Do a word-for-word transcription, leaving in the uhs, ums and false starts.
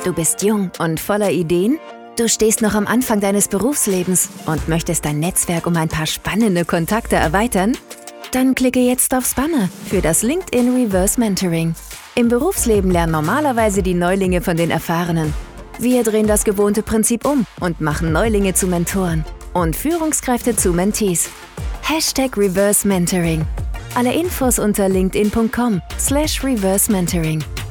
Du bist jung und voller Ideen? Du stehst noch am Anfang deines Berufslebens und möchtest dein Netzwerk um ein paar spannende Kontakte erweitern? Dann klicke jetzt auf Spanner für das LinkedIn Reverse Mentoring. Im Berufsleben lernen normalerweise die Neulinge von den Erfahrenen. Wir drehen das gewohnte Prinzip um und machen Neulinge zu Mentoren und Führungskräfte zu Mentees. Hashtag Reverse Mentoring. Alle Infos unter linkedin punkt com slash reverse mentoring.